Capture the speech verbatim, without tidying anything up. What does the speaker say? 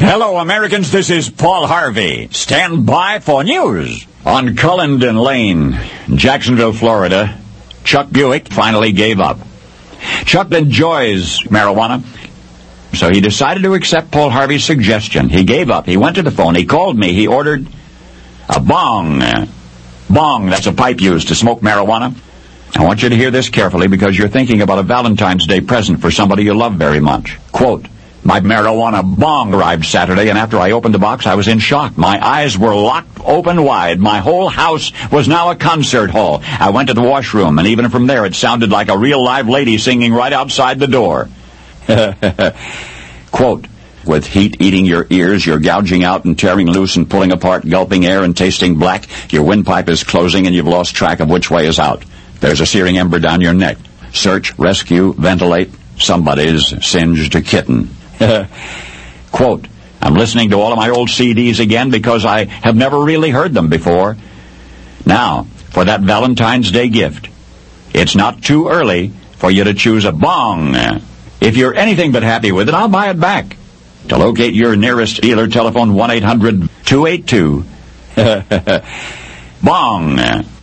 Hello, Americans. This is Paul Harvey. Stand by for news. On Cullendon Lane, Jacksonville, Florida, Chuck Buick finally gave up. Chuck enjoys marijuana, so he decided to accept Paul Harvey's suggestion. He gave up. He went to the phone. He called me. He ordered a bong. Bong, that's a pipe used to smoke marijuana. I want you to hear this carefully because you're thinking about a Valentine's Day present for somebody you love very much. Quote, my marijuana bong arrived Saturday, and after I opened the box, I was in shock. My eyes were locked open wide. My whole house was now a concert hall. I went to the washroom, and even from there, it sounded like a real live lady singing right outside the door. Quote, with heat eating your ears, you're gouging out and tearing loose and pulling apart, gulping air and tasting black. Your windpipe is closing, and you've lost track of which way is out. There's a searing ember down your neck. Search, rescue, ventilate. Somebody's singed a kitten. Quote, I'm listening to all of my old C Ds again because I have never really heard them before. Now, for that Valentine's Day gift, it's not too early for you to choose a bong. If you're anything but happy with it, I'll buy it back. To locate your nearest dealer, telephone one eight hundred two eight two bong.